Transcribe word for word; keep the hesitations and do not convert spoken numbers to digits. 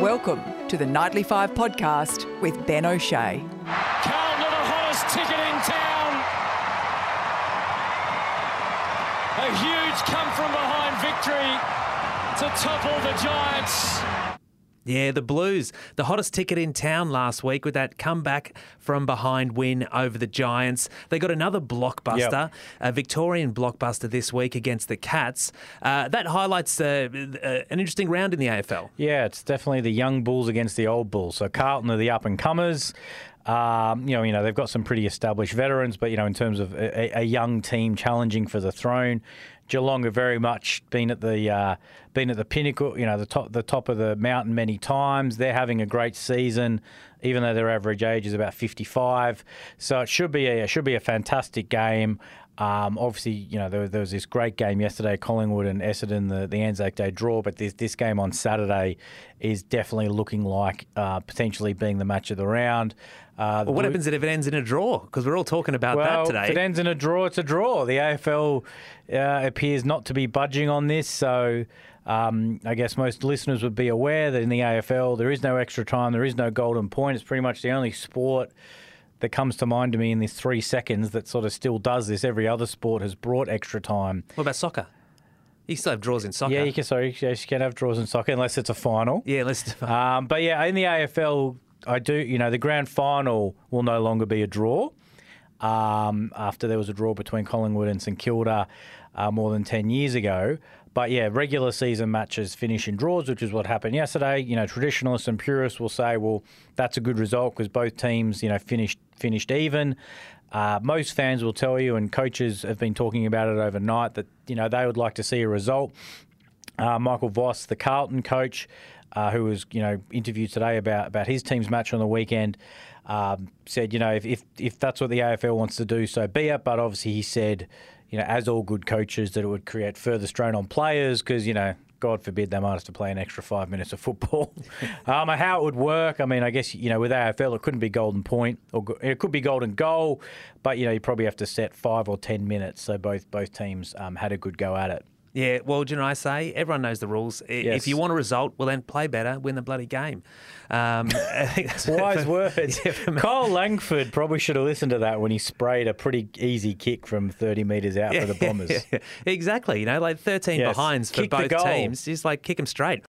Welcome to the Nightly Five podcast with Ben O'Shea. Carlton are the hottest ticket in town. A huge come-from-behind victory to topple the Giants. Yeah, the Blues, the hottest ticket in town last week with that comeback from behind win over the Giants. They got another blockbuster, Yep. a Victorian blockbuster this week against the Cats. Uh, that highlights uh, uh, an interesting round in the A F L. Yeah, it's definitely the young Bulls against the old Bulls. So Carlton are the up-and-comers. Um, you know, you know they've got some pretty established veterans, but you know, in terms of a, a young team challenging for the throne, Geelong have very much been at the uh, been at the pinnacle. You know, the top the top of the mountain many times. They're having a great season, even though their average age is about fifty-five. So it should be a it should be a fantastic game. Um, obviously, you know, there, there was this great game yesterday, Collingwood and Essendon, the, the Anzac Day draw, but this, this game on Saturday is definitely looking like uh, potentially being the match of the round. Uh, Well, what happens if it ends in a draw? Because we're all talking about well, that today. if it ends in a draw, it's a draw. The A F L uh, appears not to be budging on this, so um, I guess most listeners would be aware that in the A F L there is no extra time, there is no golden point. It's pretty much the only sport that comes to mind to me in this three seconds that sort of still does this. Every other sport has brought extra time. What about soccer? You still have draws in soccer. Yeah, you can. Sorry, yes, you can have draws in soccer unless it's a final. Yeah, let's. Um, but yeah, in the A F L, I do. You know, the grand final will no longer be a draw. Um, after there was a draw between Collingwood and St Kilda uh, more than ten years ago. But yeah, regular season matches finish in draws, which is what happened yesterday. You know, traditionalists and purists will say, well, that's a good result because both teams, you know, finished finished even. Uh, most fans will tell you, and coaches have been talking about it overnight, that, you know, they would like to see a result. Uh, Michael Voss, the Carlton coach, uh, who was, you know, interviewed today about, about his team's match on the weekend, um, said, you know, if, if if that's what the A F L wants to do, so be it. But obviously he said, you know, as all good coaches, that it would create further strain on players because, you know, God forbid they might have to play an extra five minutes of football. um, how it would work, I mean, I guess, you know, with A F L, it couldn't be golden point, or go- it could be golden goal, but, you know, you probably have to set five or ten minutes so both both teams um, had a good go at it. Yeah, well, do you know what I say? Everyone knows the rules. I- Yes. If you want a result, well, then play better, win the bloody game. Um, I think that's Wise words. Yeah, for me. Kyle Langford probably should have listened to that when he sprayed a pretty easy kick from thirty metres out for the Bombers. Exactly. You know, like thirteen Yes. behinds for Kick the both goal. teams. Just like kick them straight.